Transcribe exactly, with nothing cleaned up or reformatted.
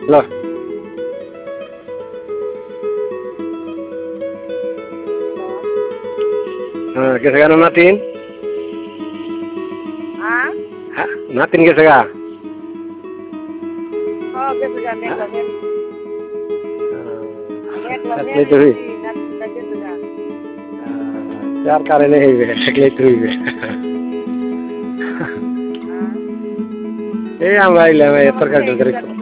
Loh. Nah, gesekan natin. Ah? Ha? Natin geseka. Oh, geseka nek lamen. Nek lamen Sakle tuhi. nat geseka. Yaar karene hibe, sakle tuhi. Eh, আমরা ইলাম এত কাজ